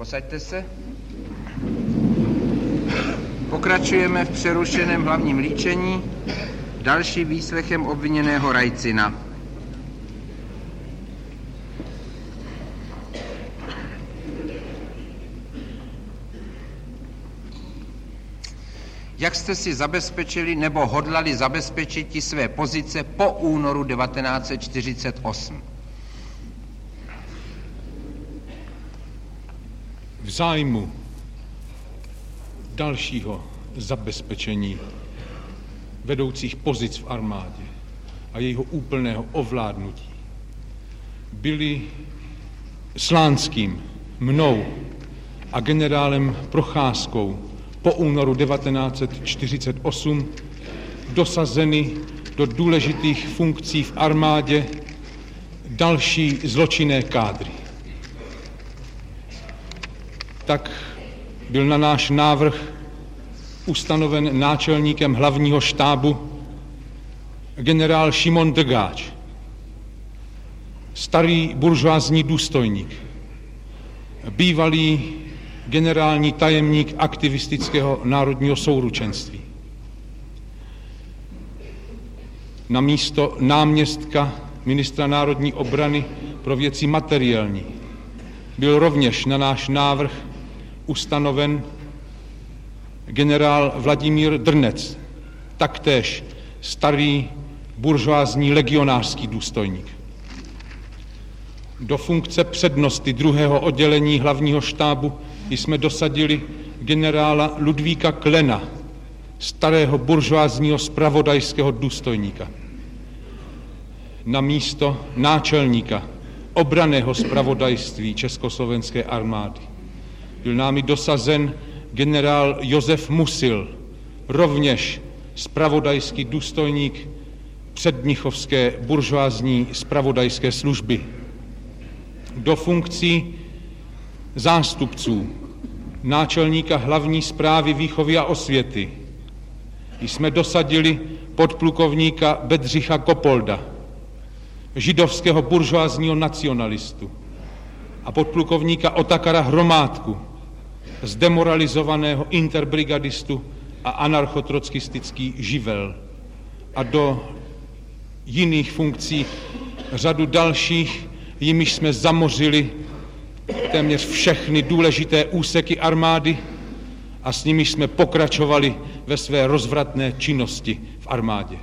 Posaďte se. Pokračujeme v přerušeném hlavním líčení dalším výslechem obviněného Rajcina. Jak jste si zabezpečili nebo hodlali zabezpečit své pozice po únoru 1948? V zájmu dalšího zabezpečení vedoucích pozic v armádě a jejího úplného ovládnutí byli Slánským, mnou a generálem Procházkou po únoru 1948 dosazeny do důležitých funkcí v armádě další zločinné kádry. Tak byl na náš návrh ustanoven náčelníkem hlavního štábu generál Šimon Drgáč, starý buržoázní důstojník, bývalý generální tajemník aktivistického národního souručenství. Na místo náměstka ministra národní obrany pro věci materiální byl rovněž na náš návrh ustanoven generál Vladimír Drnec, taktéž starý buržoázní legionářský důstojník. Do funkce přednosty 2. oddělení hlavního štábu jsme dosadili generála Ludvíka Klena, starého buržoázního zpravodajského důstojníka. Na místo náčelníka obranného zpravodajství Československé armády byl námi dosazen generál Josef Musil, rovněž zpravodajský důstojník předmnichovské buržoázní zpravodajské služby. Do funkcí zástupců náčelníka hlavní správy výchovy a osvěty jsme dosadili podplukovníka Bedřicha Kopolda, židovského buržoázního nacionalistu, a podplukovníka Otakara Hromádku, zdemoralizovaného interbrigadistu a anarchotrockistický živel, a do jiných funkcí řadu dalších, jimiž jsme zamořili téměř všechny důležité úseky armády a s nimiž jsme pokračovali ve své rozvratné činnosti v armádě.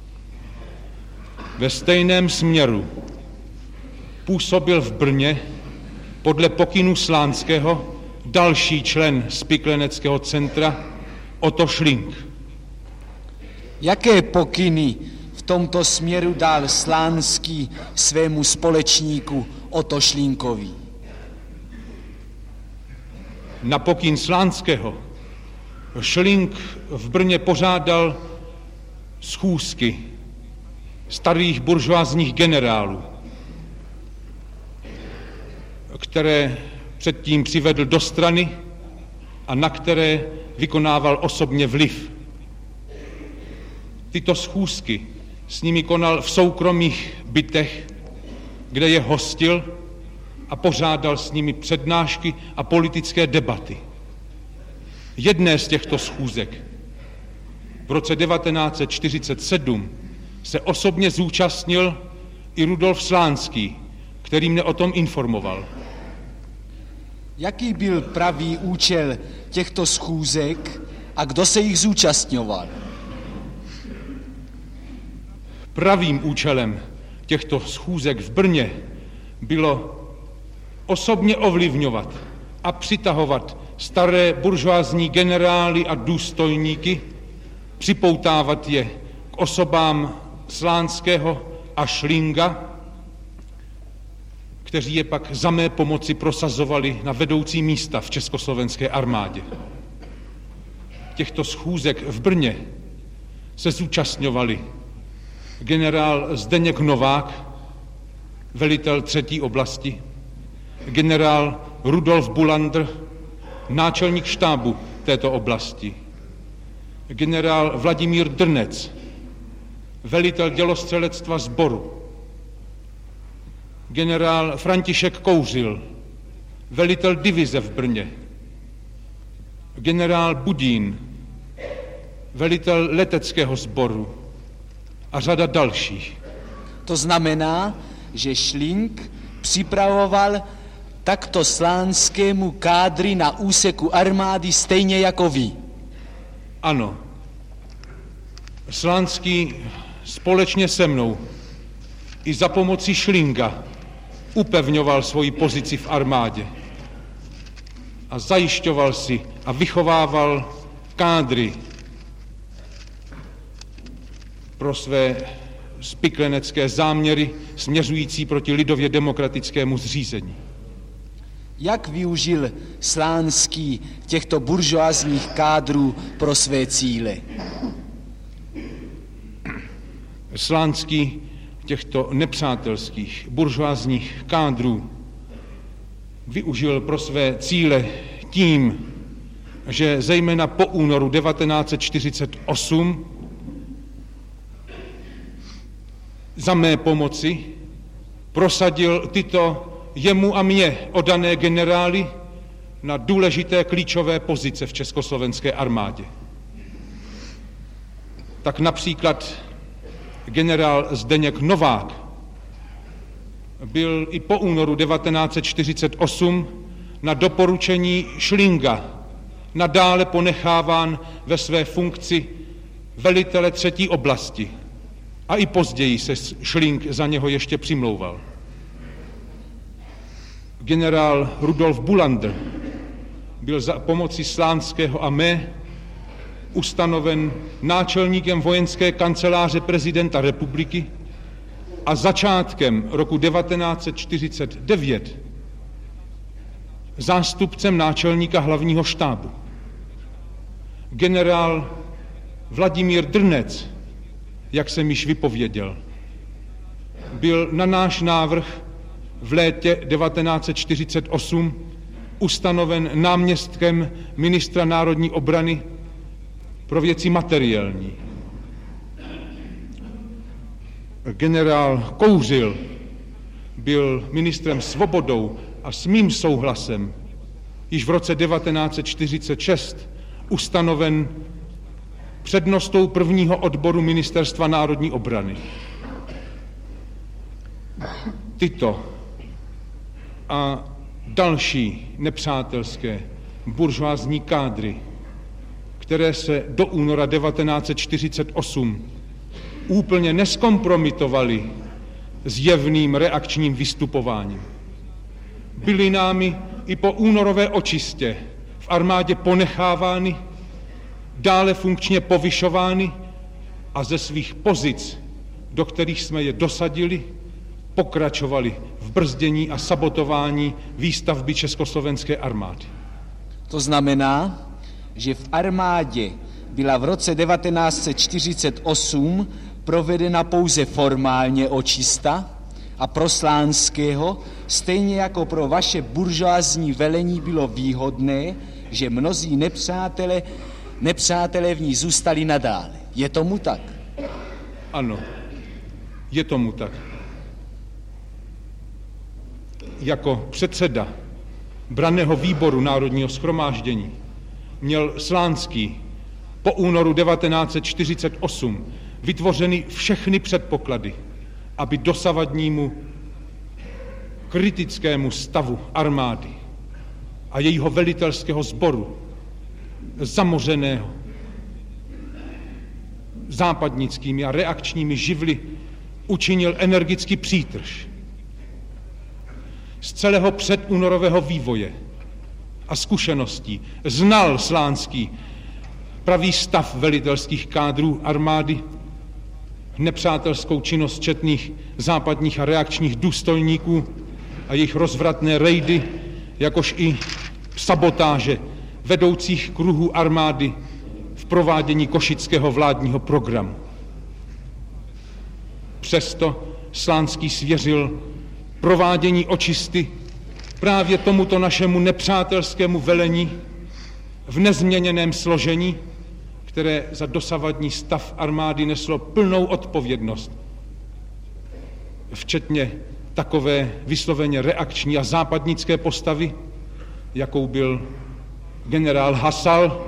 Ve stejném směru působil v Brně podle pokynu Slánského další člen Spikleneckého centra Otto Šlink. Jaké pokyny v tomto směru dal Slánský svému společníku Otto Šlínkovi? Na pokyn Slánského Šlink v Brně pořádal schůzky starých buržoázních generálů, které předtím přivedl do strany a na které vykonával osobně vliv. Tyto schůzky s nimi konal v soukromých bytech, kde je hostil, a pořádal s nimi přednášky a politické debaty. Jedné z těchto schůzek v roce 1947 se osobně zúčastnil i Rudolf Slánský, který mne o tom informoval. Jaký byl pravý účel těchto schůzek a kdo se jich zúčastňoval? Pravým účelem těchto schůzek v Brně bylo osobně ovlivňovat a přitahovat staré buržoázní generály a důstojníky, připoutávat je k osobám Slánského a Šlinga, kteří je pak za mé pomoci prosazovali na vedoucí místa v československé armádě. Těchto schůzek v Brně se zúčastňovali generál Zdeněk Novák, velitel 3. oblasti, generál Rudolf Bulander, náčelník štábu této oblasti, generál Vladimír Drnec, velitel dělostřelectva sboru, generál František Kouřil, velitel divize v Brně, generál Budín, velitel leteckého sboru a řada dalších. To znamená, že Šlink připravoval takto slánskému kádry na úseku armády stejně jako vy. Ano. Slánský společně se mnou i za pomoci Šlinga upevňoval svoji pozici v armádě a zajišťoval si a vychovával kádry pro své spiklenecké záměry směřující proti lidově demokratickému zřízení. Jak využil Slánský těchto buržoazních kádrů pro své cíle? Slánský těchto nepřátelských buržoazních kádrů využil pro své cíle tím, že zejména po únoru 1948 za mé pomoci prosadil tyto jemu a mně oddané generály na důležité klíčové pozice v československé armádě. Tak například generál Zdeněk Novák byl i po únoru 1948 na doporučení Šlinga nadále ponecháván ve své funkci velitele 3. oblasti a i později se Šling za něho ještě přimlouval. Generál Rudolf Bulander byl za pomoci Slánského a mé ustanoven náčelníkem vojenské kanceláře prezidenta republiky a začátkem roku 1949 zástupcem náčelníka hlavního štábu. Generál Vladimír Drnec, jak jsem již vypověděl, byl na náš návrh v létě 1948 ustanoven náměstkem ministra národní obrany pro věci materiální. Generál Kouřil byl ministrem Svobodou a s mým souhlasem již v roce 1946 ustanoven přednostou 1. odboru Ministerstva národní obrany. Tyto a další nepřátelské buržoazní kádry, které se do února 1948 úplně neskompromitovaly zjevným reakčním vystupováním, byly námi i po únorové očistě v armádě ponechávány, dále funkčně povyšovány a ze svých pozic, do kterých jsme je dosadili, pokračovali v brzdění a sabotování výstavby československé armády. To znamená, že v armádě byla v roce 1948 provedena pouze formálně očista a pro Slánského, stejně jako pro vaše buržoazní velení bylo výhodné, že mnozí nepřátelé v ní zůstali nadále. Je tomu tak? Ano, je tomu tak. Jako předseda branného výboru Národního shromáždění měl Slánský po únoru 1948 vytvořeny všechny předpoklady, aby dosavadnímu kritickému stavu armády a jejího velitelského sboru, zamořeného západnickými a reakčními živly, učinil energický přítrž. Z celého předúnorového vývoje a zkušeností znal Slánský pravý stav velitelských kádrů armády, nepřátelskou činnost četných západních a reakčních důstojníků a jejich rozvratné rejdy, jakož i sabotáže vedoucích kruhů armády v provádění košického vládního programu. Přesto Slánský svěřil provádění očisty právě tomuto našemu nepřátelskému velení v nezměněném složení, které za dosavadní stav armády neslo plnou odpovědnost, včetně takové vysloveně reakční a západnické postavy, jakou byl generál Hasal,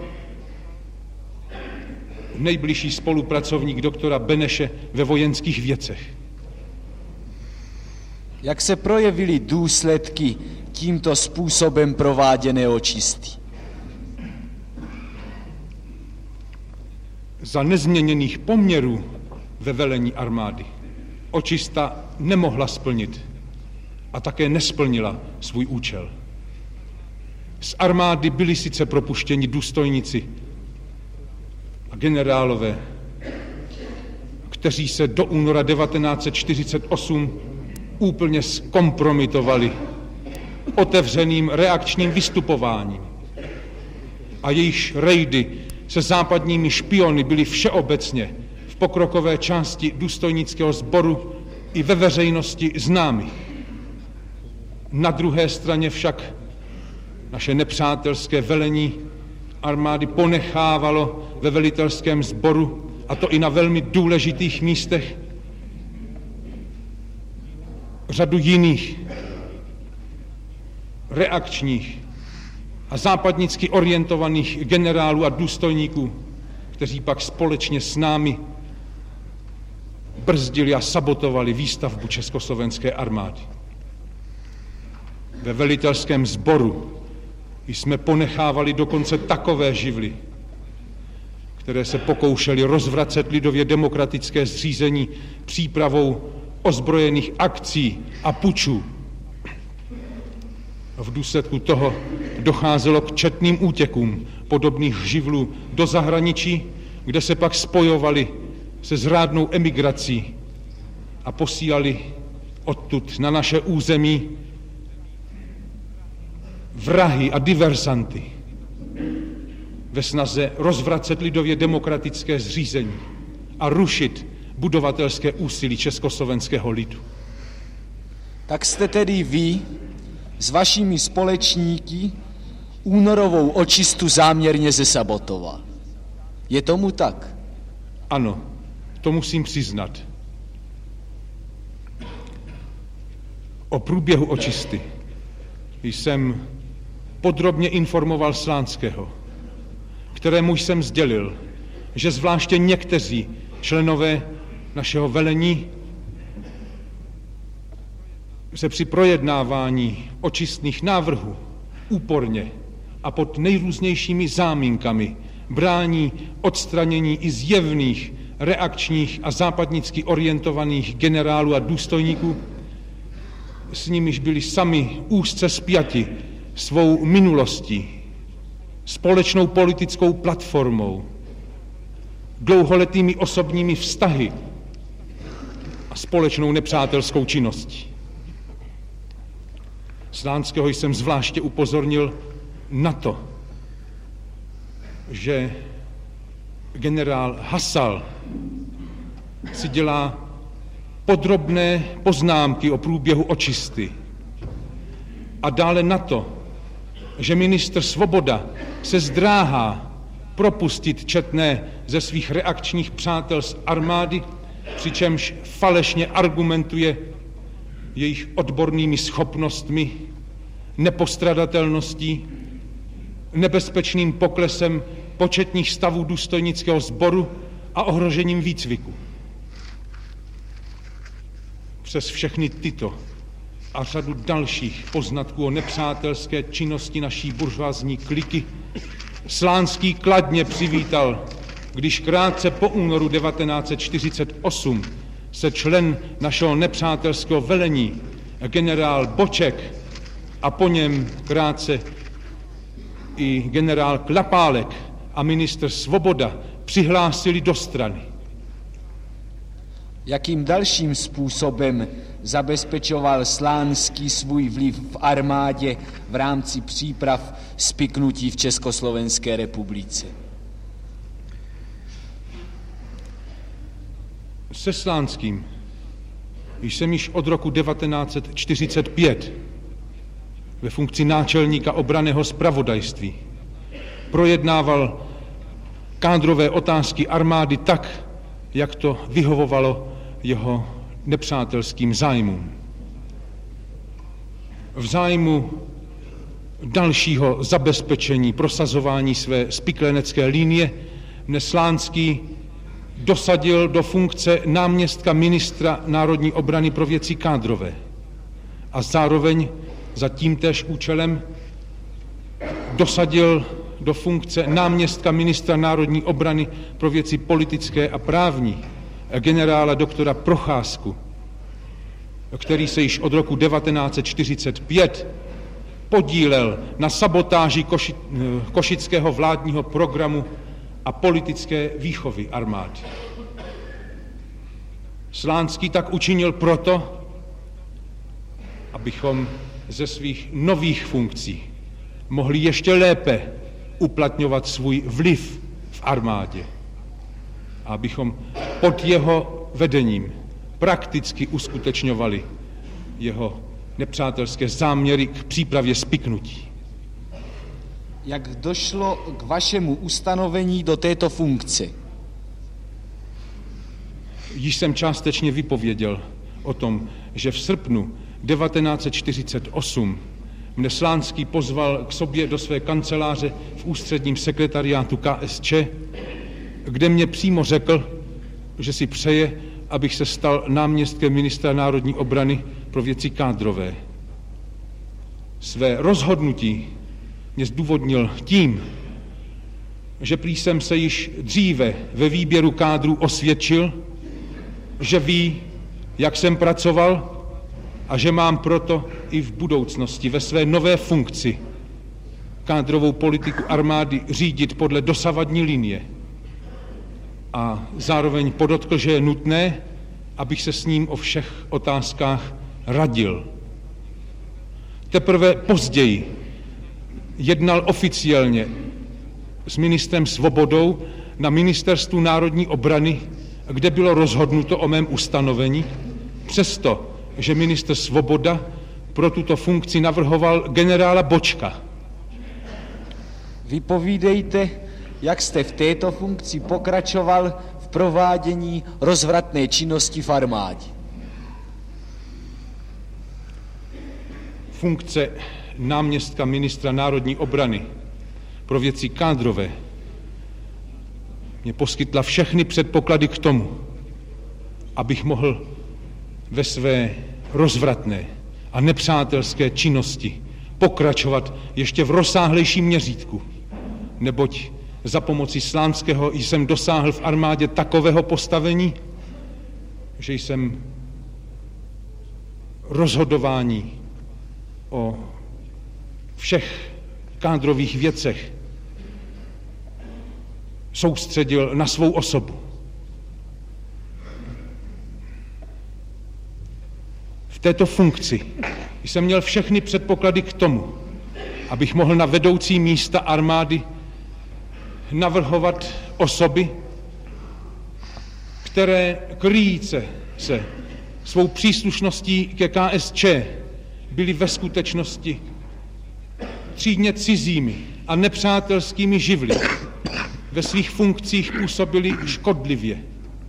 nejbližší spolupracovník doktora Beneše ve vojenských věcech. Jak se projevily důsledky tímto způsobem prováděné očisty? Za nezměněných poměrů ve velení armády očista nemohla splnit a také nesplnila svůj účel. Z armády byli sice propuštěni důstojníci a generálové, kteří se do února 1948 úplně zkompromitovali otevřeným reakčním vystupováním a jejichž rejdy se západními špiony byly všeobecně v pokrokové části důstojnického sboru i ve veřejnosti známy. Na druhé straně však naše nepřátelské velení armády ponechávalo ve velitelském sboru, a to i na velmi důležitých místech, řadu jiných reakčních a západnicky orientovaných generálů a důstojníků, kteří pak společně s námi brzdili a sabotovali výstavbu československé armády. Ve velitelském sboru jsme ponechávali dokonce takové živly, které se pokoušely rozvracet lidově demokratické zřízení přípravou ozbrojených akcí a pučů. V důsledku toho docházelo k četným útěkům podobných živlů do zahraničí, kde se pak spojovali se zrádnou emigrací a posílali odtud na naše území vrahy a diversanty ve snaze rozvracet lidově demokratické zřízení a rušit budovatelské úsilí československého lidu. Tak jste tedy vy s vašimi společníky únorovou očistu záměrně zesabotoval. Je tomu tak? Ano, to musím přiznat. O průběhu očisty jsem podrobně informoval Slánského, kterému jsem sdělil, že zvláště někteří členové našeho velení se při projednávání očistných návrhů úporně a pod nejrůznějšími záminkami brání odstranění i zjevných reakčních a západnicky orientovaných generálů a důstojníků, s nimiž byli sami úzce spjati svou minulostí, společnou politickou platformou, dlouholetými osobními vztahy a společnou nepřátelskou činností. Slánského jsem zvláště upozornil na to, že generál Hasal si dělá podrobné poznámky o průběhu očisty a dále na to, že ministr Svoboda se zdráhá propustit četné ze svých reakčních přátel z armády, přičemž falešně argumentuje jejich odbornými schopnostmi, nepostradatelností, nebezpečným poklesem početních stavů důstojnického sboru a ohrožením výcviku. Přes všechny tyto a řadu dalších poznatků o nepřátelské činnosti naší buržoazní kliky Slánský kladně přivítal, když krátce po únoru 1948 se člen našeho nepřátelského velení, generál Boček, a po něm krátce i generál Klapálek a ministr Svoboda přihlásili do strany. Jakým dalším způsobem zabezpečoval Slánský svůj vliv v armádě v rámci příprav spiknutí v Československé republice? Se Slánským jsem již od roku 1945 ve funkci náčelníka obranného zpravodajství projednával kádrové otázky armády tak, jak to vyhovovalo jeho nepřátelským zájmům. V zájmu dalšího zabezpečení, prosazování své spiklenecké linie mne Slánský dosadil do funkce náměstka ministra národní obrany pro věci kádrové. A zároveň za tímtéž účelem dosadil do funkce náměstka ministra národní obrany pro věci politické a právní generála doktora Procházku, který se již od roku 1945 podílel na sabotáži košického vládního programu a politické výchovy armády. Slánský tak učinil proto, abychom ze svých nových funkcí mohli ještě lépe uplatňovat svůj vliv v armádě. A abychom pod jeho vedením prakticky uskutečňovali jeho nepřátelské záměry k přípravě spiknutí. Jak došlo k vašemu ustanovení do této funkce? Již jsem částečně vypověděl o tom, že v srpnu 1948 mne Slánský pozval k sobě do své kanceláře v ústředním sekretariátu KSČ, kde mě přímo řekl, že si přeje, abych se stal náměstkem ministra národní obrany pro věci kádrové. Své rozhodnutí mě zdůvodnil tím, že prý jsem se již dříve ve výběru kádrů osvědčil, že ví, jak jsem pracoval a že mám proto i v budoucnosti ve své nové funkci kádrovou politiku armády řídit podle dosavadní linie. A zároveň podotkl, že je nutné, abych se s ním o všech otázkách radil. Teprve později jednal oficiálně s ministrem Svobodou na ministerstvu národní obrany, kde bylo rozhodnuto o mém ustanovení, přesto, že ministr Svoboda pro tuto funkci navrhoval generála Bočka. Vypovídejte, jak jste v této funkci pokračoval v provádění rozvratné činnosti v armádě. Funkce náměstka ministra národní obrany pro věci kádrové mě poskytla všechny předpoklady k tomu, abych mohl ve své rozvratné a nepřátelské činnosti pokračovat ještě v rozsáhlejším měřítku, neboť za pomoci Slánského jsem dosáhl v armádě takového postavení, že jsem rozhodování o všech kádrových věcech soustředil na svou osobu. V této funkci jsem měl všechny předpoklady k tomu, abych mohl na vedoucí místa armády navrhovat osoby, které kryjíce se svou příslušností ke KSČ byly ve skutečnosti třídně cizími a nepřátelskými živly. Ve svých funkcích působili škodlivě.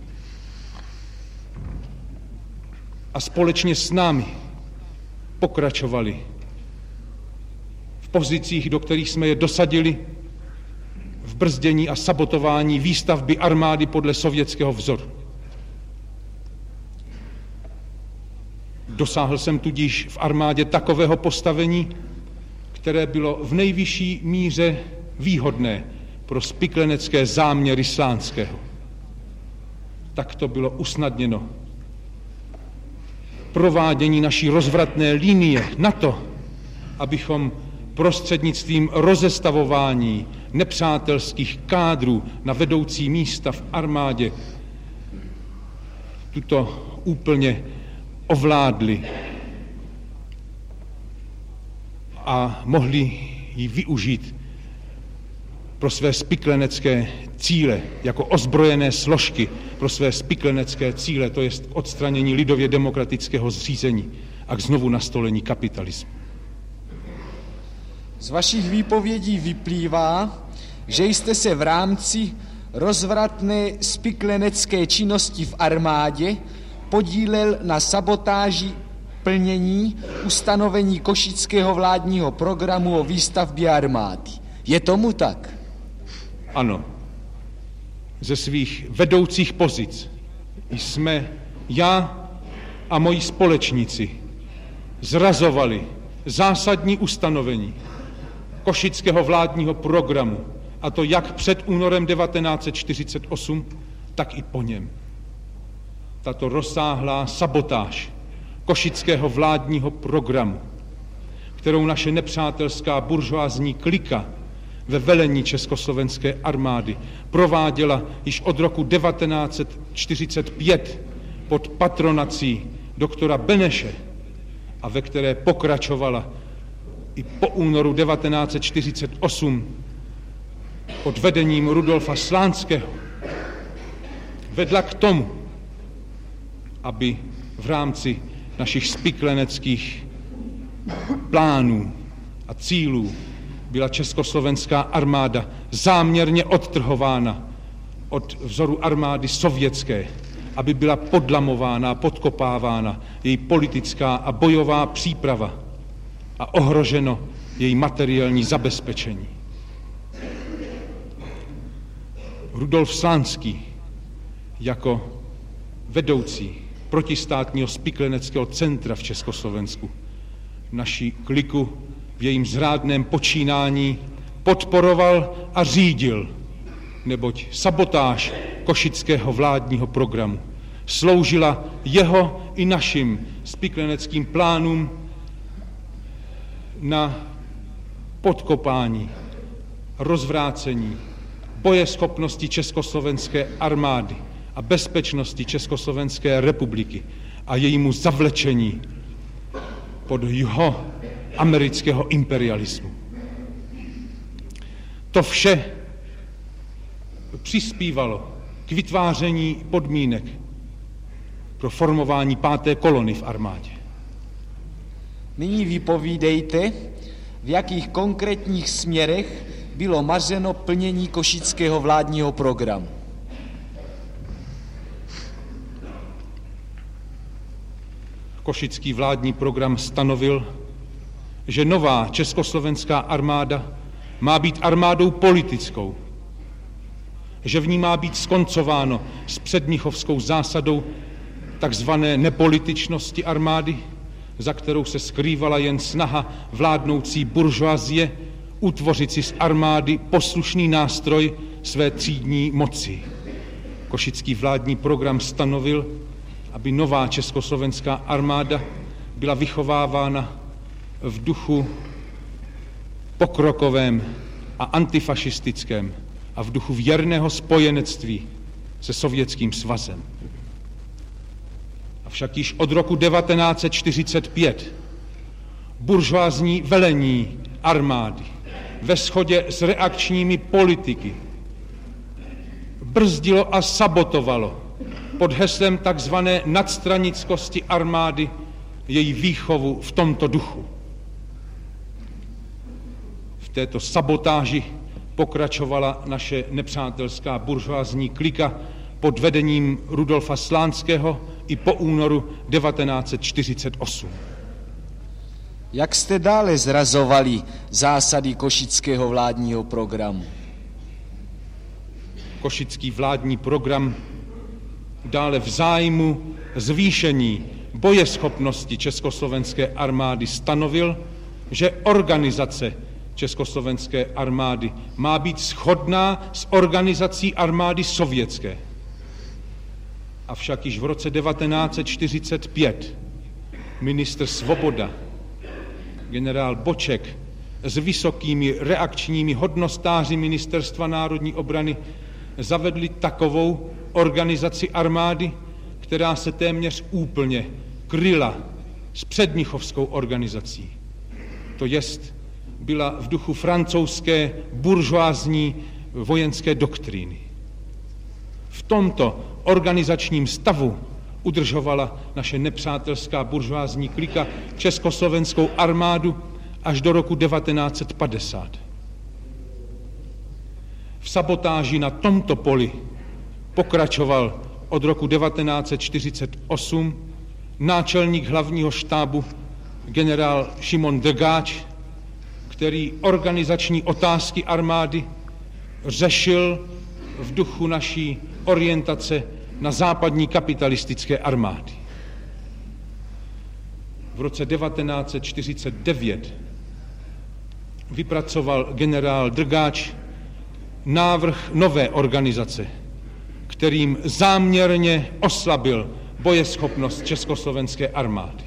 A společně s námi pokračovali v pozicích, do kterých jsme je dosadili, v brzdění a sabotování výstavby armády podle sovětského vzoru. Dosáhl jsem tudíž v armádě takového postavení, které bylo v nejvyšší míře výhodné pro spiklenecké záměry Slánského. Tak to bylo usnadněno provádění naší rozvratné linie na to, abychom prostřednictvím rozestavování nepřátelských kádrů na vedoucí místa v armádě tuto úplně ovládli a mohli ji využít pro své spiklenecké cíle, jako ozbrojené složky pro své spiklenecké cíle, to jest odstranění lidově demokratického zřízení a k znovu nastolení kapitalismu. Z vašich výpovědí vyplývá, že jste se v rámci rozvratné spiklenecké činnosti v armádě podílel na sabotáži plnění ustanovení košického vládního programu o výstavbě armády. Je tomu tak? Ano. Ze svých vedoucích pozic jsme já a moji společníci zrazovali zásadní ustanovení košického vládního programu, a to jak před únorem 1948, tak i po něm. Tato rozsáhlá sabotáž košického vládního programu, kterou naše nepřátelská buržoázní klika ve velení československé armády prováděla již od roku 1945 pod patronací doktora Beneše a ve které pokračovala i po únoru 1948 pod vedením Rudolfa Slánského, vedla k tomu, aby v rámci našich spikleneckých plánů a cílů byla československá armáda záměrně odtrhována od vzoru armády sovětské, aby byla podlamována a podkopávána její politická a bojová příprava a ohroženo její materiální zabezpečení. Rudolf Slánský jako vedoucí protistátního spikleneckého centra v Československu naši kliku v jejím zrádném počínání podporoval a řídil, neboť sabotáž košického vládního programu sloužila jeho i našim spikleneckým plánům na podkopání, rozvrácení bojeschopnosti československé armády a bezpečnosti Československé republiky a jejímu zavlečení pod jeho amerického imperialismu. To vše přispívalo k vytváření podmínek pro formování 5. kolony v armádě. Nyní vypovídejte, v jakých konkrétních směrech bylo mařeno plnění košického vládního programu. Košický vládní program stanovil, že nová československá armáda má být armádou politickou, že v ní má být skoncováno s předmnichovskou zásadou takzvané nepolitičnosti armády, za kterou se skrývala jen snaha vládnoucí buržoazie utvořit si z armády poslušný nástroj své třídní moci. Košický vládní program stanovil, aby nová československá armáda byla vychovávána v duchu pokrokovém a antifašistickém a v duchu věrného spojenectví se Sovětským svazem. Avšak již od roku 1945 buržoázní velení armády ve shodě s reakčními politiky brzdilo a sabotovalo pod heslem takzvané nadstranickosti armády její výchovu v tomto duchu. V této sabotáži pokračovala naše nepřátelská buržoázní klika pod vedením Rudolfa Slánského i po únoru 1948. Jak jste dále zrazovali zásady košického vládního programu? Košický vládní program dále v zájmu zvýšení bojeschopnosti československé armády stanovil, že organizace československé armády má být shodná s organizací armády sovětské. Avšak již v roce 1945 ministr Svoboda, generál Boček s vysokými reakčními hodnostáři Ministerstva národní obrany zavedli takovou organizaci armády, která se téměř úplně kryla s předmnichovskou organizací. To jest, byla v duchu francouzské buržoázní vojenské doktríny. V tomto organizačním stavu udržovala naše nepřátelská buržoázní klika československou armádu až do roku 1950. V sabotáži na tomto poli pokračoval od roku 1948 náčelník hlavního štábu generál Šimon Drgáč, který organizační otázky armády řešil v duchu naší orientace na západní kapitalistické armády. V roce 1949 vypracoval generál Drgáč návrh nové organizace, kterým záměrně oslabil bojeschopnost československé armády.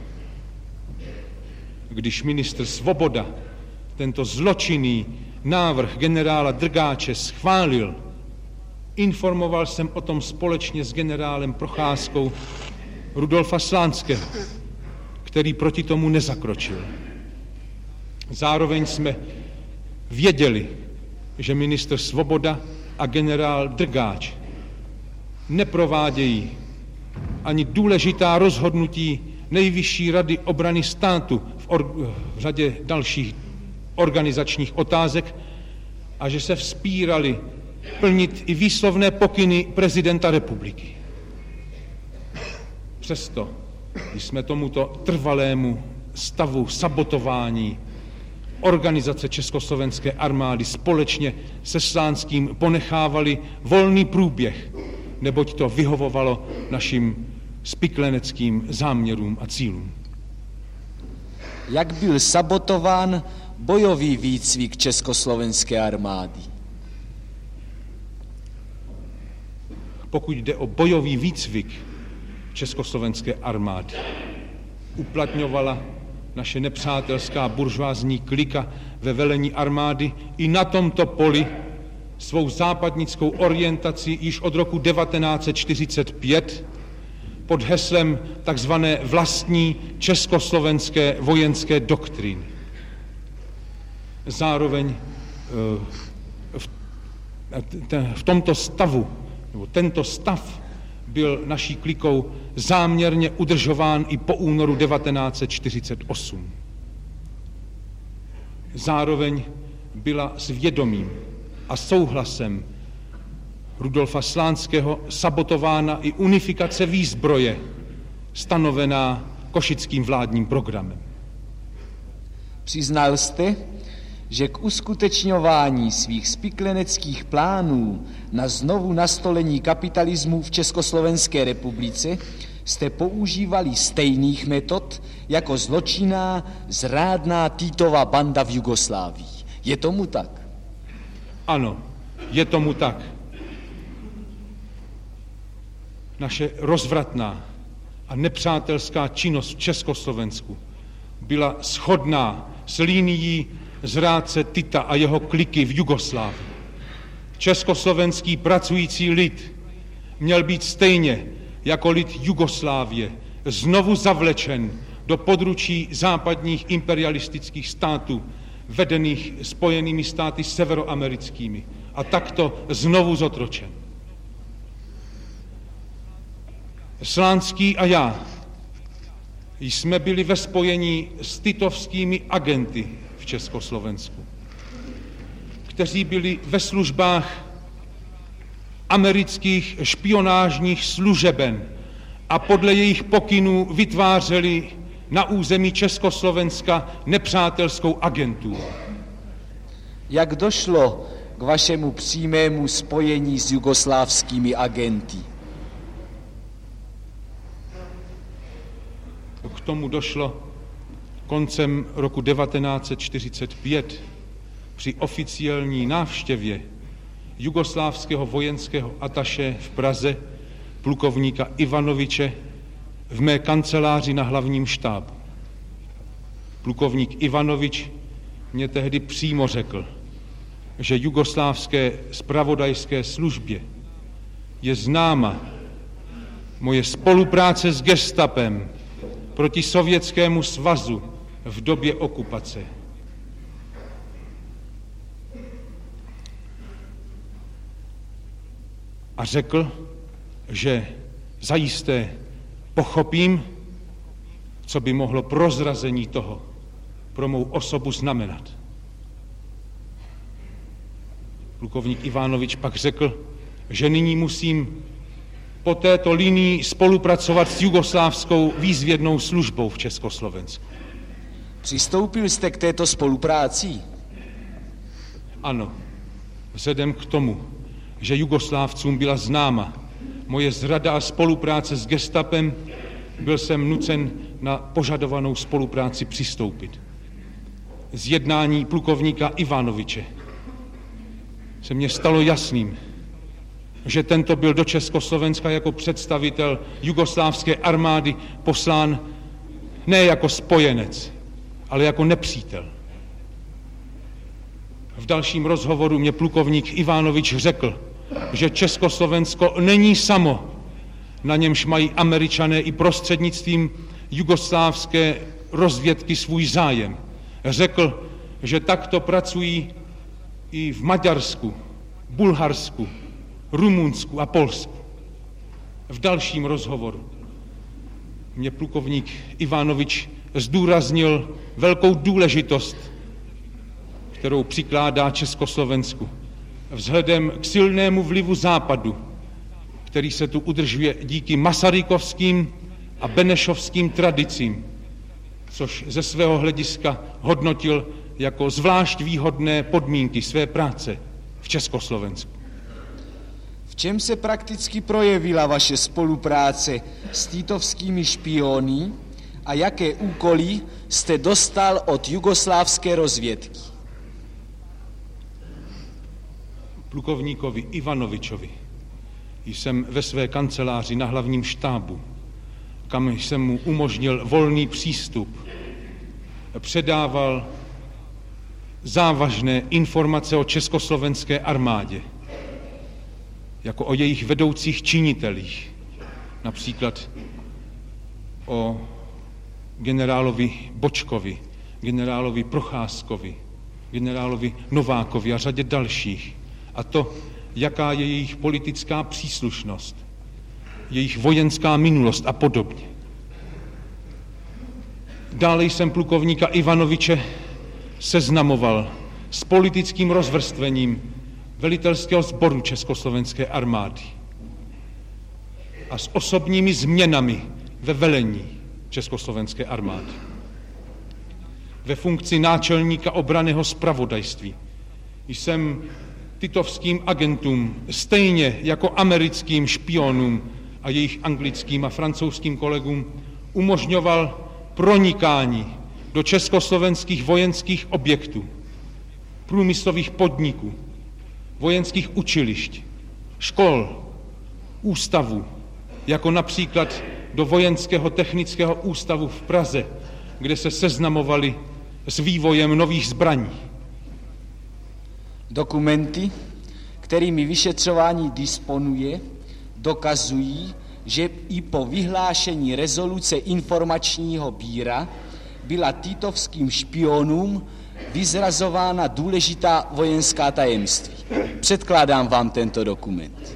Když ministr Svoboda tento zločinný návrh generála Drgáče schválil, informoval jsem o tom společně s generálem Procházkou Rudolfa Slánského, který proti tomu nezakročil. Zároveň jsme věděli, že ministr Svoboda a generál Drgáč neprovádějí ani důležitá rozhodnutí Nejvyšší rady obrany státu v řadě dalších organizačních otázek a že se vzpírali plnit i výslovné pokyny prezidenta republiky. Přesto jsme tomuto trvalému stavu sabotování organizace československé armády společně se Slánským ponechávali volný průběh, neboť to vyhovovalo našim spikleneckým záměrům a cílům. Jak byl sabotován bojový výcvik československé armády? Pokud jde o bojový výcvik československé armády, uplatňovala naše nepřátelská buržoázní klika ve velení armády i na tomto poli svou západnickou orientaci již od roku 1945 pod heslem takzvané vlastní československé vojenské doktríny. Zároveň v tomto stavu, nebo tento stav byl naší klikou záměrně udržován i po únoru 1948. Zároveň byla s vědomím a souhlasem Rudolfa Slánského sabotována i unifikace výzbroje, stanovená košickým vládním programem. Přiznal jste, že k uskutečňování svých spikleneckých plánů na znovu nastolení kapitalismu v Československé republice jste používali stejných metod jako zločinná zrádná Titova banda v Jugoslávii. Je tomu tak? Ano, je tomu tak. Naše rozvratná a nepřátelská činnost v Československu byla shodná s linií zrádce Tita a jeho kliky v Jugoslávii. Československý pracující lid měl být stejně jako lid Jugoslávie znovu zavlečen do područí západních imperialistických států, vedených Spojenými státy severoamerickými, a takto znovu zotročen. Slánský a já jsme byli ve spojení s titovskými agenty v Československu, kteří byli ve službách amerických špionážních služeben a podle jejich pokynů vytvářeli na území Československa nepřátelskou agenturu. Jak došlo k vašemu přímému spojení s jugoslávskými agenty? K tomu došlo koncem roku 1945 při oficiální návštěvě jugoslávského vojenského ataše v Praze plukovníka Ivanoviče v mé kanceláři na hlavním štábu. Plukovník Ivanovič mě tehdy přímo řekl, že jugoslávské zpravodajské službě je známa moje spolupráce s gestapem proti Sovětskému svazu v době okupace. A řekl, že zajisté pochopím, co by mohlo prozrazení toho pro mou osobu znamenat. Plukovník Ivanovič pak řekl, že nyní musím po této linii spolupracovat s jugoslávskou výzvědnou službou v Československu. Přistoupil jste k této spolupráci? Ano, vzhledem k tomu, že Jugoslávcům byla známa moje zrada a spolupráce s gestapem, byl jsem nucen na požadovanou spolupráci přistoupit. Z jednání plukovníka Ivanoviče se mně stalo jasným, že tento byl do Československa jako představitel jugoslávské armády poslán ne jako spojenec, ale jako nepřítel. V dalším rozhovoru mě plukovník Ivanovič řekl, že Československo není samo, na němž mají Američané i prostřednictvím jugoslávské rozvědky svůj zájem. Řekl, že takto pracují i v Maďarsku, Bulharsku, Rumunsku a Polsku. V dalším rozhovoru mě plukovník Ivanovič zdůraznil velkou důležitost, kterou přikládá Československu vzhledem k silnému vlivu Západu, který se tu udržuje díky masarykovským a benešovským tradicím, což ze svého hlediska hodnotil jako zvlášť výhodné podmínky své práce v Československu. V čem se prakticky projevila vaše spolupráce s titovskými špiony a jaké úkoly jste dostal od jugoslávské rozvědky? Plukovníkovi Ivanovičovi jsem ve své kanceláři na hlavním štábu, kam jsem mu umožnil volný přístup, předával závažné informace o československé armádě, jako o jejich vedoucích činitelích, například o generálovi Bočkovi, generálovi Procházkovi, generálovi Novákovi a řadě dalších. A to, jaká je jejich politická příslušnost, jejich vojenská minulost a podobně. Dále jsem plukovníka Ivanoviče seznamoval s politickým rozvrstvením velitelského sboru Československé armády a s osobními změnami ve velení Československé armády. Ve funkci náčelníka obranného zpravodajství jsem titovským agentům, stejně jako americkým špionům a jejich anglickým a francouzským kolegům, umožňoval pronikání do československých vojenských objektů, průmyslových podniků, vojenských učilišť, škol, ústavů, jako například do Vojenského technického ústavu v Praze, kde se seznamovali s vývojem nových zbraní. Dokumenty, kterými vyšetřování disponuje, dokazují, že i po vyhlášení rezoluce informačního bíra byla titovským špionům vyzrazována důležitá vojenská tajemství. Předkládám vám tento dokument.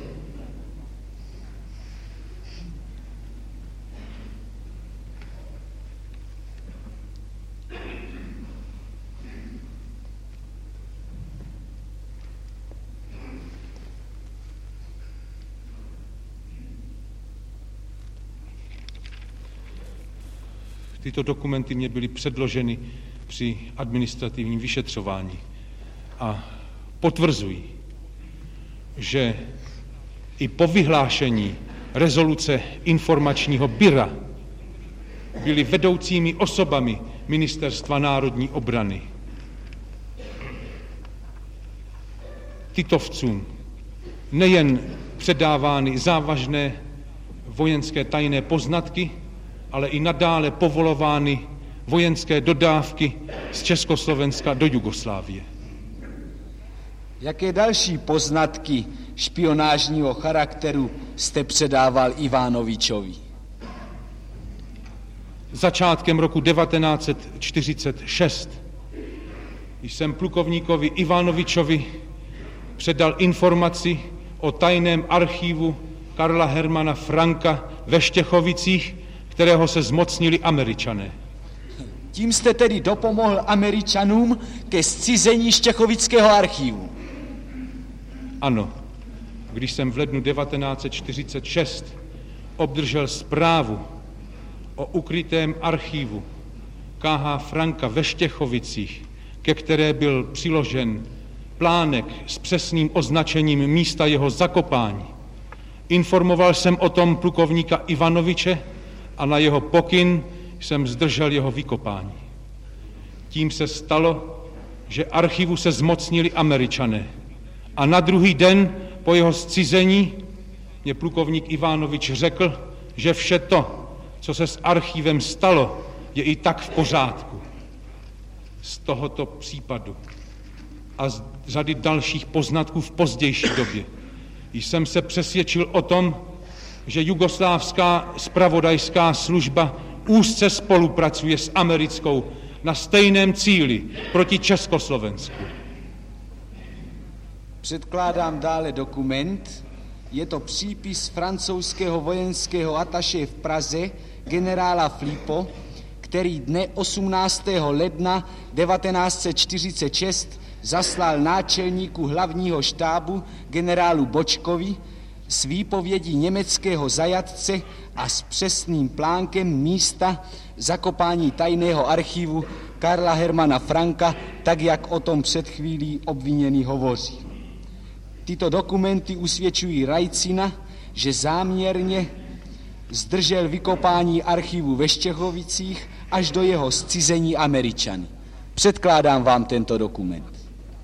Tyto dokumenty mě byly předloženy při administrativním vyšetřování a potvrzují, že i po vyhlášení rezoluce informačního bíra byli vedoucími osobami Ministerstva národní obrany titovcům nejen předávány závažné vojenské tajné poznatky, ale i nadále povolovány vojenské dodávky z Československa do Jugoslávie. Jaké další poznatky špionážního charakteru jste předával Ivanovičovi? Začátkem roku 1946 jsem plukovníkovi Ivanovičovi předal informaci o tajném archivu Karla Hermana Franka ve Štěchovicích, kterého se zmocnili Američané. Tím jste tedy dopomohl Američanům ke zcizení Štěchovického archivu. Ano. když jsem v lednu 1946 obdržel zprávu o ukrytém archivu K.H. Franka ve Štěchovicích, ke které byl přiložen plánek s přesným označením místa jeho zakopání. Informoval jsem o tom plukovníka Ivanoviče a na jeho pokyn jsem zdržel jeho vykopání. Tím se stalo, že archivu se zmocnili Američané. A na druhý den po jeho zcizení mě plukovník Ivanovič řekl, že vše to, co se s archivem stalo, je i tak v pořádku. Z tohoto případu a z řady dalších poznatků v pozdější době jsem se přesvědčil o tom, že jugoslávská zpravodajská služba úzce spolupracuje s americkou na stejném cíli proti Československu. Předkládám dále dokument. Je to přípis francouzského vojenského ataše v Praze generála Flipo, který dne 18. ledna 1946 zaslal náčelníku hlavního štábu generálu Bočkovi s výpovědí německého zajatce a s přesným plánkem místa zakopání tajného archivu Karla Hermana Franka, tak jak o tom před chvílí obviněný hovoří. Tyto dokumenty usvědčují Rajcina, že záměrně zdržel vykopání archivu ve Štěchovicích až do jeho zcizení Američany. Předkládám vám tento dokument.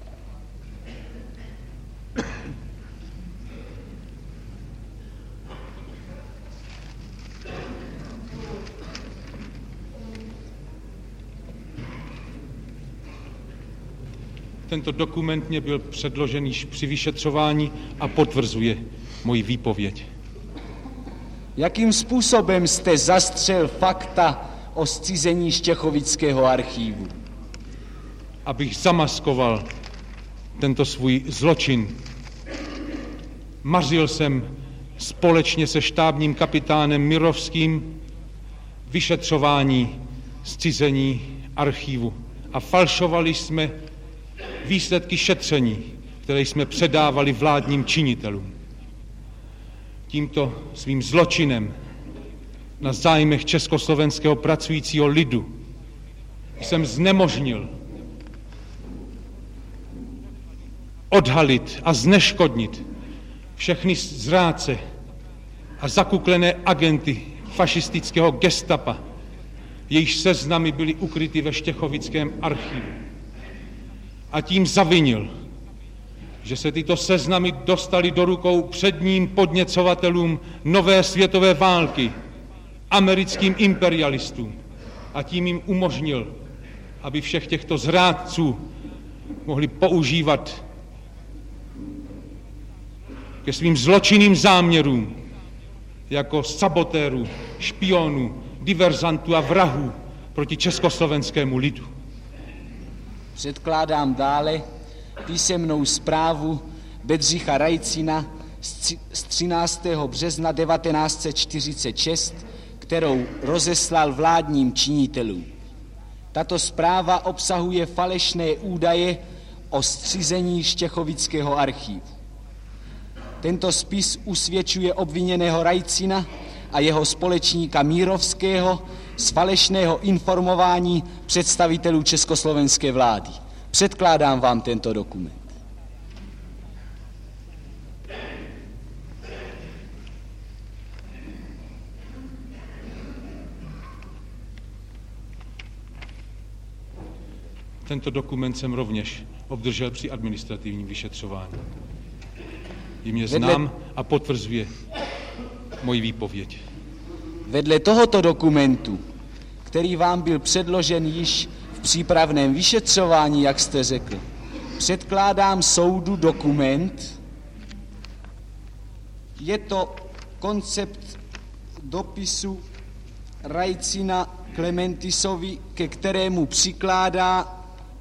Tento dokument mě byl předložen již při vyšetřování a potvrzuje moji výpověď. Jakým způsobem jste zastřel fakta o zcizení Štěchovického archivu? Abych zamaskoval tento svůj zločin, mařil jsem společně se štábním kapitánem Mirovským vyšetřování zcizení archivu a falšovali jsme výsledky šetření, které jsme předávali vládním činitelům. Tímto svým zločinem na zájmech československého pracujícího lidu jsem znemožnil odhalit a zneškodnit všechny zrádce a zakuklené agenty fašistického gestapa, jejichž seznamy byly ukryty ve Štěchovickém archivu. A tím zavinil, že se tyto seznamy dostaly do rukou předním podněcovatelům nové světové války, americkým imperialistům, a tím jim umožnil, aby všech těchto zrádců mohli používat ke svým zločinným záměrům jako sabotérů, špionů, diverzantů a vrahů proti československému lidu. Předkládám dále písemnou zprávu Bedřicha Rajcina z 13. března 1946, kterou rozeslal vládním činitelům. Tato zpráva obsahuje falešné údaje o zcizení Štěchovického archivu. Tento spis usvědčuje obviněného Rajcina a jeho společníka Mírovského z falešného informování představitelů československé vlády. Předkládám vám tento dokument. Tento dokument jsem rovněž obdržel při administrativním vyšetřování. Je mě znám a potvrzuje moji výpověď. Vedle tohoto dokumentu, který vám byl předložen již v přípravném vyšetřování, jak jste řekl, předkládám soudu dokument. Je to koncept dopisu Rajcina Klementisovi, ke kterému přikládá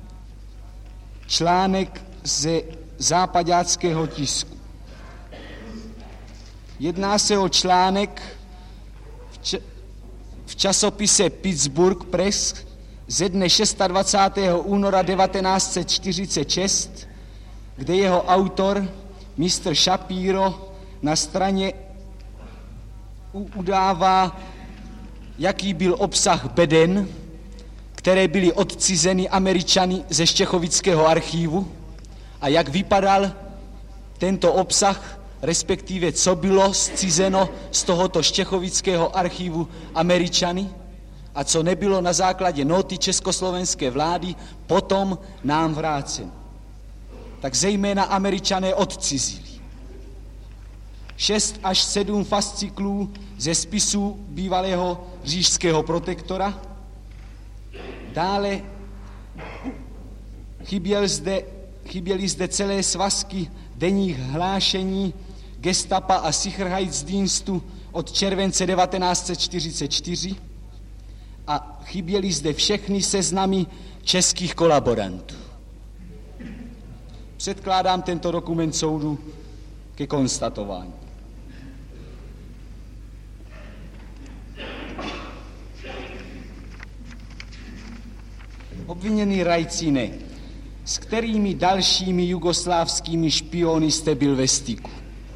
článek ze zápaďáckého tisku. Jedná se o článek v časopise Pittsburgh Press ze dne 26. února 1946, kde jeho autor mistr Shapiro na straně udává, jaký byl obsah beden, které byly odcizeny Američany ze Štěchovického archívu a jak vypadal tento obsah, respektive co bylo zcizeno z tohoto Štěchovického archívu Američany a co nebylo na základě nóty československé vlády potom nám vráceno. Tak zejména Američané odcizili 6 až 7 fasciklů ze spisů bývalého říšského protektora. Dále chyběly zde celé svazky denních hlášení gestapa a Sicherheitsdienstu od července 1944 a chyběly zde všechny seznamy českých kolaborantů. Předkládám tento dokument soudu ke konstatování. Obviněný Rajcine, s kterými dalšími jugoslávskými špiony jste byl ve styku?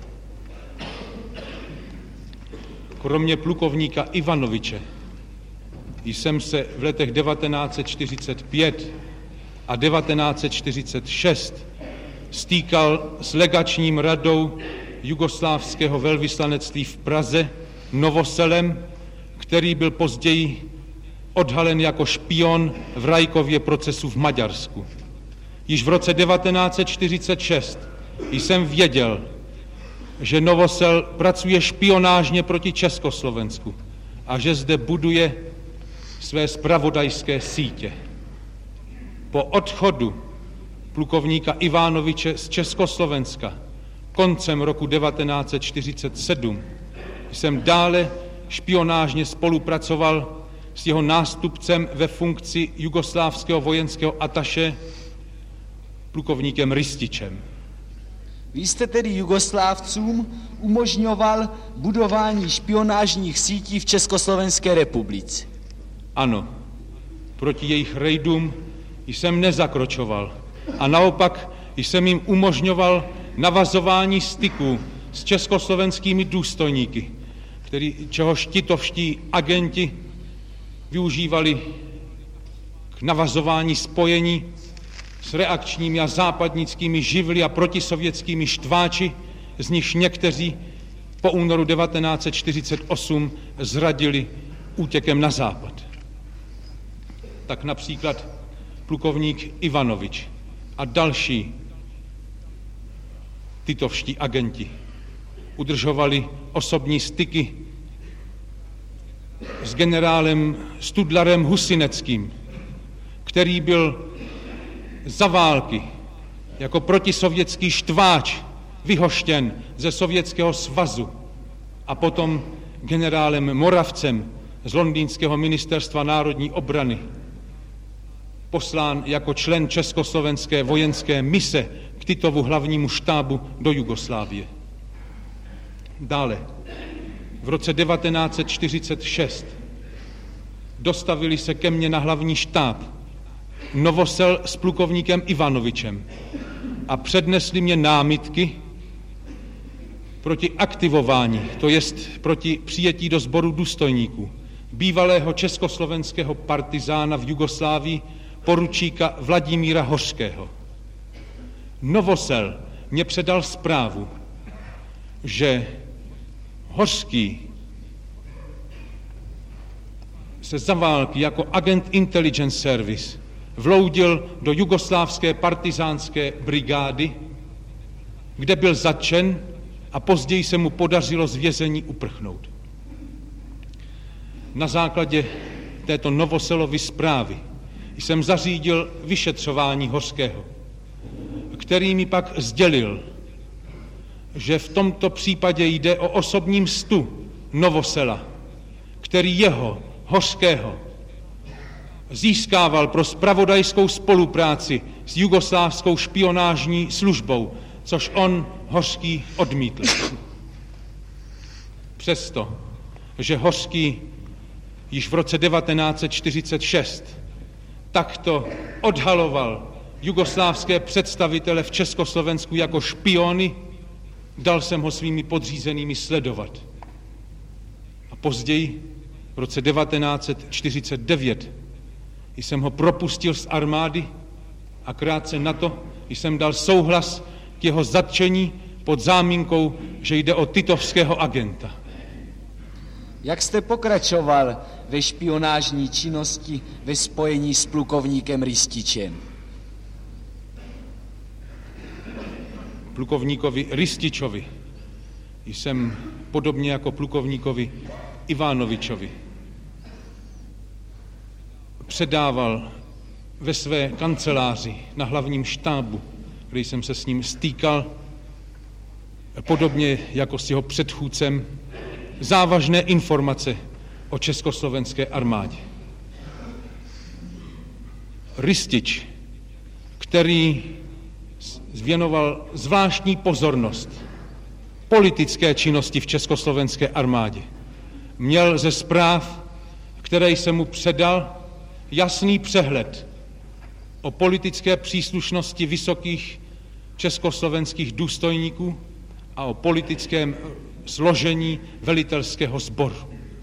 Kromě plukovníka Ivanoviče jsem se v letech 1945 a 1946 stýkal s legačním radou jugoslávského velvyslanectví v Praze Novoselem, který byl později odhalen jako špion v Rajkově procesu v Maďarsku. Již v roce 1946 jsem věděl, že Novosel pracuje špionážně proti Československu a že zde buduje své zpravodajské sítě. Po odchodu plukovníka Ivanoviče z Československa koncem roku 1947 jsem dále špionážně spolupracoval s jeho nástupcem ve funkci jugoslávského vojenského ataše plukovníkem Rističem. Vy jste tedy Jugoslávcům umožňoval budování špionážních sítí v Československé republice? Ano, proti jejich rejdům jsem nezakročoval a naopak jsem jim umožňoval navazování styků s československými důstojníky, čehož titovští agenti využívali k navazování spojení s reakčními a západnickými živly a protisovětskými štváči, z nichž někteří po únoru 1948 zradili útěkem na západ. Tak například plukovník Ivanovič a další titovští agenti udržovali osobní styky s generálem Studlarem Husineckým, který byl za války jako protisovětský štváč vyhoštěn ze Sovětského svazu a potom generálem Moravcem z londýnského ministerstva národní obrany poslán jako člen československé vojenské mise k Titovu hlavnímu štábu do Jugoslávie. Dále, v roce 1946 dostavili se ke mně na hlavní štáb Novosel s plukovníkem Ivanovičem a přednesli mě námitky proti aktivování, to jest proti přijetí do sboru důstojníků bývalého československého partizána v Jugoslávii poručíka Vladimíra Hořkého. Novosel mě předal zprávu, že Hořký se za války jako agent intelligence service vloudil do jugoslávské partizánské brigády, kde byl zatčen a později se mu podařilo z vězení uprchnout. Na základě této Novoselovy zprávy jsem zařídil vyšetřování Hořkého, který mi pak sdělil, že v tomto případě jde o osobní mstu Novosela, který jeho, Hořkého, získával pro zpravodajskou spolupráci s jugoslávskou špionážní službou, což on, Hořký, odmítl. Přesto, že Hořký již v roce 1946 takto odhaloval jugoslávské představitele v Československu jako špiony, Dal jsem ho svými podřízenými sledovat. A později, v roce 1949, jsem ho propustil z armády a krátce na to jsem dal souhlas k jeho zatčení pod záminkou, že jde o titovského agenta. Jak jste pokračoval ve špionážní činnosti ve spojení s plukovníkem Rističem? Plukovníkovi Rističovi jsem podobně jako plukovníkovi Ivanovičovi předával ve své kanceláři na hlavním štábu, kde jsem se s ním stýkal, podobně jako s jeho předchůdcem, závažné informace o československé armádě. Ristič, který věnoval zvláštní pozornost politické činnosti v československé armádě, měl ze zpráv, které jsem mu předal, jasný přehled o politické příslušnosti vysokých československých důstojníků a o politickém složení velitelského sboru.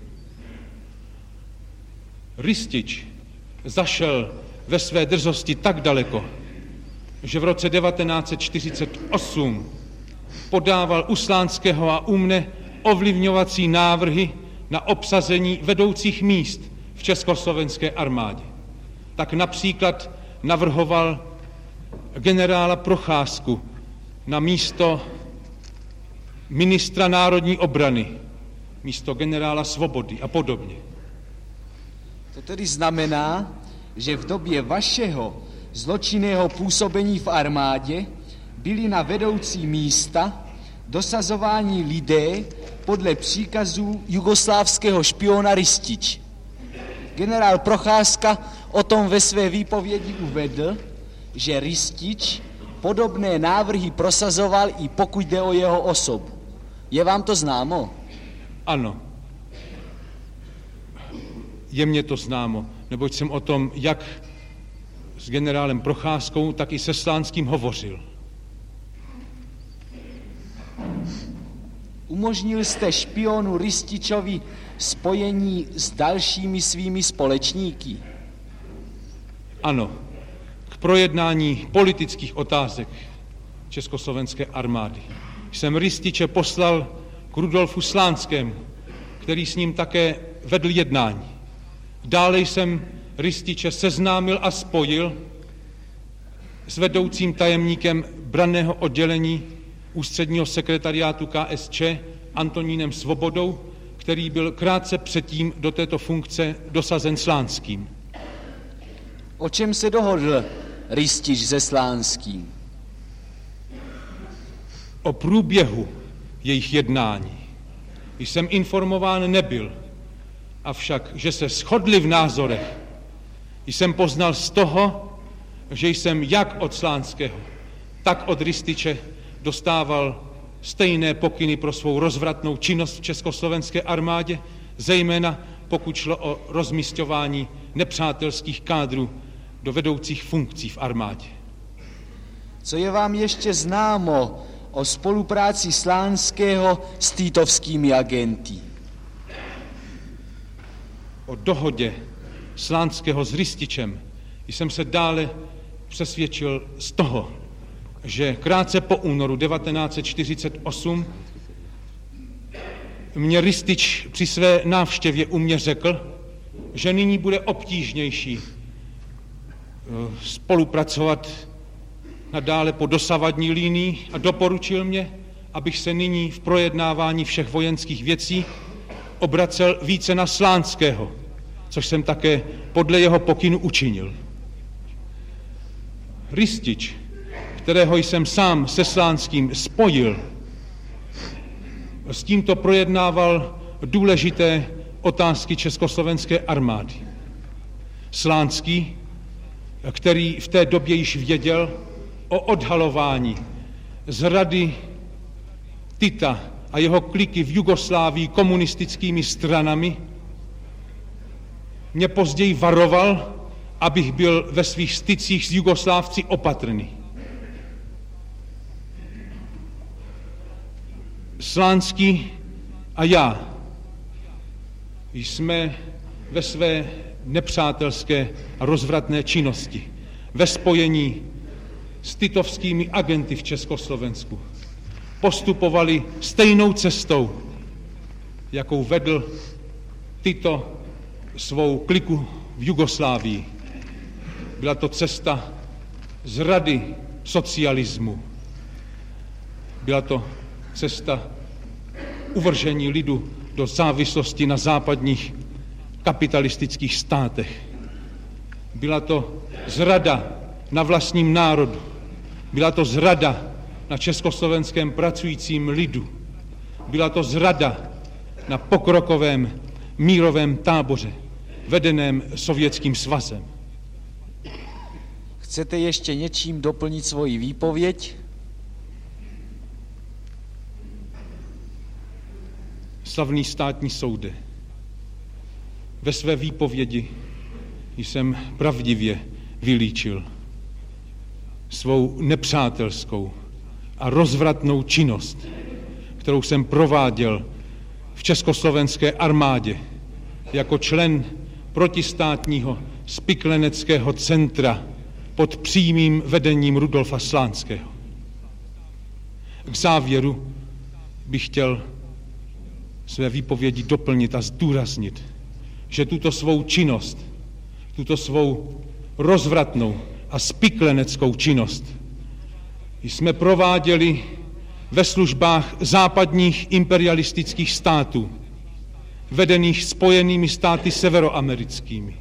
Ristič zašel ve své drzosti tak daleko, že v roce 1948 podával u Slánského a u mne ovlivňovací návrhy na obsazení vedoucích míst v československé armádě. Tak například navrhoval generála Procházku na místo ministra národní obrany, místo generála Svobody a podobně. To tedy znamená, že v době vašeho zločinného působení v armádě byli na vedoucí místa dosazováni lidé podle příkazů jugoslávského špiona Ristič. Generál Procházka o tom ve své výpovědi uvedl, že Ristič podobné návrhy prosazoval i pokud jde o jeho osobu. Je vám to známo? Ano. Je mně to známo, neboť jsem o tom jak s generálem Procházkou, tak i se Slánským hovořil. Umožnil jste špionu Rističovi spojení s dalšími svými společníky? Ano. K projednání politických otázek československé armády jsem Rističe poslal k Rudolfu Slánskému, který s ním také vedl jednání. Dále jsem Rističe seznámil a spojil s vedoucím tajemníkem branného oddělení ústředního sekretariátu KSČ Antonínem Svobodou, který byl krátce předtím do této funkce dosazen Slánským. O čem se dohodl Ristič se Slánským? O průběhu jejich jednání jsem informován nebyl, avšak, že se shodli v názorech, jsem poznal z toho, že jsem jak od Slánského, tak od Rističe dostával stejné pokyny pro svou rozvratnou činnost v československé armádě, zejména pokud šlo o rozmisťování nepřátelských kádrů do vedoucích funkcí v armádě. Co je vám ještě známo o spolupráci Slánského s týtovskými agenty? O dohodě Slánského s Rističem jsem se dále přesvědčil z toho, že krátce po únoru 1948 mě Ristič při své návštěvě u mě řekl, že nyní bude obtížnější spolupracovat nadále po dosavadní linii a doporučil mě, abych se nyní v projednávání všech vojenských věcí obracel více na Slánského, což jsem také podle jeho pokynu učinil. Ristič, kterého jsem sám se Slánským spojil, s tímto projednával důležité otázky československé armády. Slánský, který v té době již věděl o odhalování zrady Tita a jeho kliky v Jugoslávii komunistickými stranami, mě později varoval, abych byl ve svých stycích s Jugoslávci opatrný. Slánský a já jsme ve své nepřátelské a rozvratné činnosti, ve spojení s titovskými agenty v Československu, postupovali stejnou cestou, jakou vedl Tito svou kliku v Jugoslávii. Byla to cesta zrady socialismu. Byla to cesta uvržení lidu do závislosti na západních kapitalistických státech. Byla to zrada na vlastním národu. Byla to zrada na československém pracujícím lidu. Byla to zrada na pokrokovém mírovém táboře, vedeném Sovětským svazem. Chcete ještě něčím doplnit svoji výpověď? Slavný státní soude, ve své výpovědi jsem pravdivě vylíčil svou nepřátelskou a rozvratnou činnost, kterou jsem prováděl v československé armádě jako člen protistátního spikleneckého centra pod přímým vedením Rudolfa Slánského. K závěru bych chtěl své výpovědi doplnit a zdůraznit, že tuto svou činnost, tuto svou rozvratnou a spikleneckou činnost jsme prováděli ve službách západních imperialistických států, vedených Spojenými státy severoamerickými.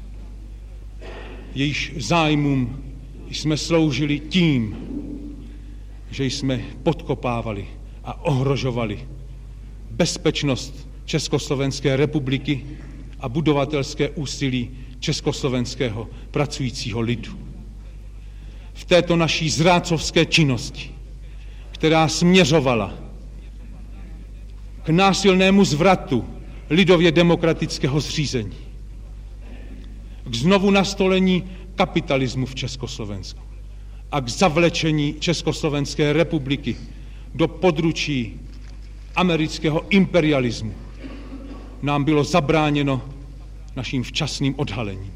Jejíž zájmům jsme sloužili tím, že jsme podkopávali a ohrožovali bezpečnost Československé republiky a budovatelské úsilí československého pracujícího lidu. V této naší zrádcovské činnosti, která směřovala k násilnému zvratu lidově demokratického zřízení, k znovu nastolení kapitalismu v Československu a k zavlečení Československé republiky do područí amerického imperialismu, nám bylo zabráněno naším včasným odhalením.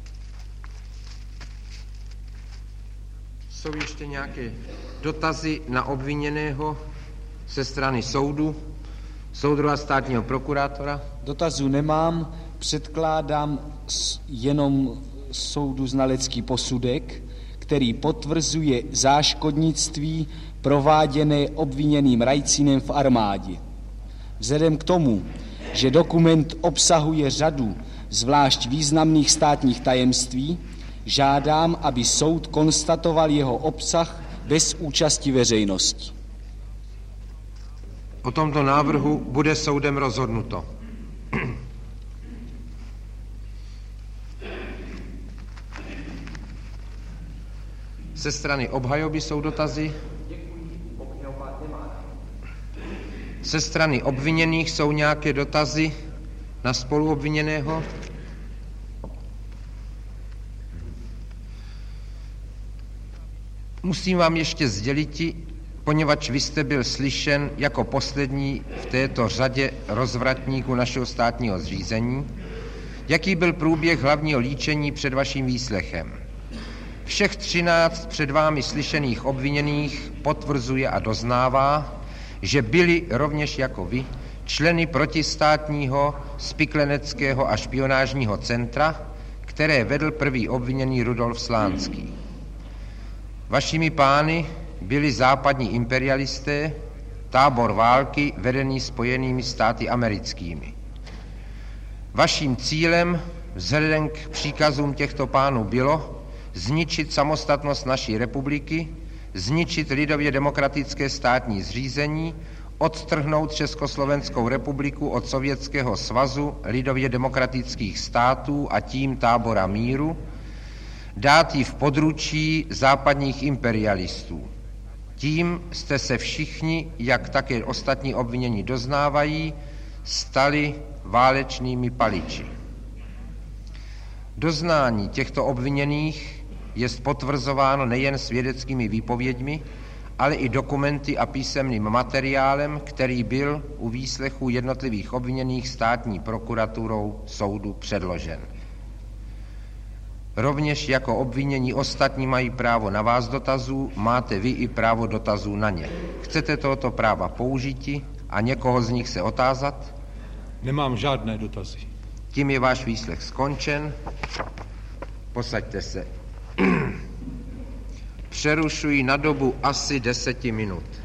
Jsou ještě nějaké dotazy na obviněného ze strany soudu, soudruha státního prokurátora? Dotazů nemám, předkládám jenom soudu znalecký posudek, který potvrzuje záškodnictví prováděné obviněným Rajcinem v armádě. Vzhledem k tomu, že dokument obsahuje řadu zvlášť významných státních tajemství, žádám, aby soud konstatoval jeho obsah bez účasti veřejnosti. O tomto návrhu bude soudem rozhodnuto. Ze strany obhajoby jsou dotazy. Ze strany obviněných jsou nějaké dotazy na spoluobviněného? Musím vám ještě sdělit, poněvadž vy jste byl slyšen jako poslední v této řadě rozvratníků našeho státního zřízení, jaký byl průběh hlavního líčení před vaším výslechem. Všech 13 před vámi slyšených obviněných potvrzuje a doznává, že byli rovněž jako vy členy protistátního spikleneckého a špionážního centra, které vedl první obviněný Rudolf Slánský. Vašimi pány byli západní imperialisté, tábor války vedený Spojenými státy americkými. Vaším cílem vzhledem k příkazům těchto pánů bylo zničit samostatnost naší republiky, zničit lidově demokratické státní zřízení, odtrhnout Československou republiku od Sovětského svazu lidově demokratických států a tím tábora míru, dát ji v područí západních imperialistů. Tím jste se všichni, jak také ostatní obvinění doznávají, stali válečnými paliči. Doznání těchto obviněných jest potvrzováno nejen svědeckými výpověďmi, ale i dokumenty a písemným materiálem, který byl u výslechu jednotlivých obviněných státní prokuraturou soudu předložen. Rovněž jako obvinění ostatní mají právo na vás dotazů, máte vy i právo dotazů na ně. Chcete tohoto práva použiti a někoho z nich se otázat? Nemám žádné dotazy. Tím je váš výslech skončen. Posaďte se. Přerušuji na dobu asi 10 minut.